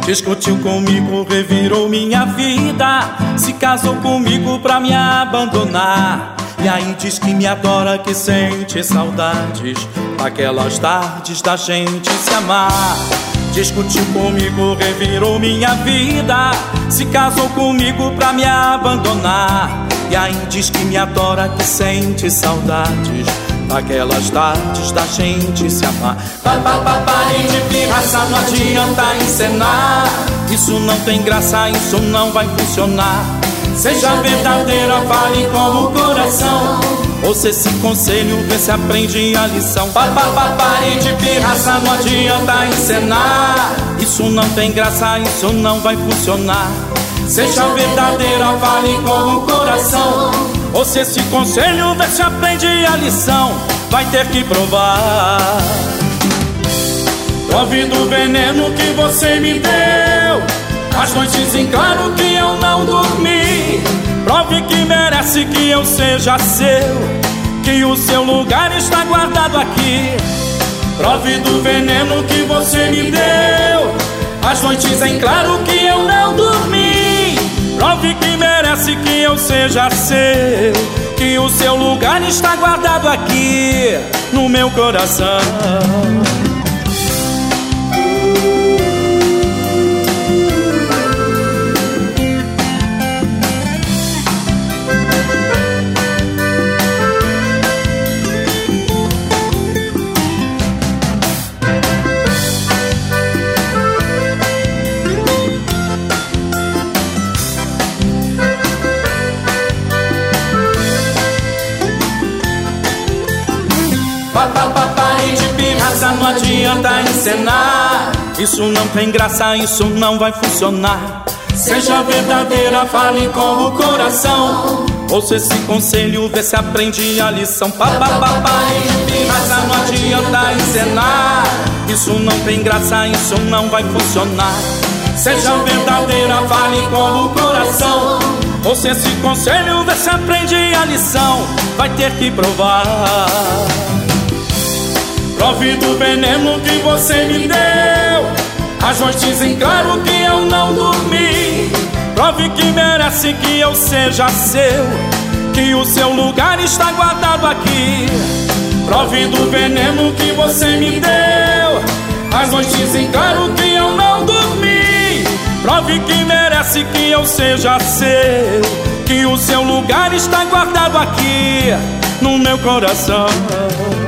Discutiu comigo, revirou minha vida, se casou comigo pra me abandonar. E aí diz que me adora, que sente saudades daquelas tardes da gente se amar. Discutiu comigo, revirou minha vida, se casou comigo pra me abandonar. E aí diz que me adora, que sente saudades daquelas tardes da gente se amar. Parem de pirraça, não adianta encenar. Isso não tem graça, isso não vai funcionar. Seja verdadeira, fale com o coração. Ouça esse conselho, vê se aprende a lição. Parem de pirraça, não adianta encenar. Isso não tem graça, isso não vai funcionar. Seja verdadeira, fale com o coração. Ouça esse conselho, vê se aprende a lição. Vai ter que provar. Prove do veneno que você me deu, as noites em claro que eu não dormi. Prove que merece que eu seja seu, que o seu lugar está guardado aqui. Prove do veneno que você me deu, as noites em claro que eu não dormi. Prove que merece que eu seja seu, que o seu lugar está guardado aqui no meu coração. Parem de pirraça, não adianta encenar. Isso não tem graça, isso não vai funcionar. Seja verdadeira, fale com o coração. Ouça esse conselho, vê se aprende a lição. Parem de pirraça, não adianta encenar. Isso não tem graça, isso não vai funcionar. Seja verdadeira, fale com o coração. Ouça esse conselho, vê se aprende a lição. Vai ter que provar. Prove do veneno que você me deu, as noites em claro que eu não dormi. Prove que merece que eu seja seu, que o seu lugar está guardado aqui. Prove do veneno que você me deu, as noites em claro que eu não dormi. Prove que merece que eu seja seu, que o seu lugar está guardado aqui no meu coração.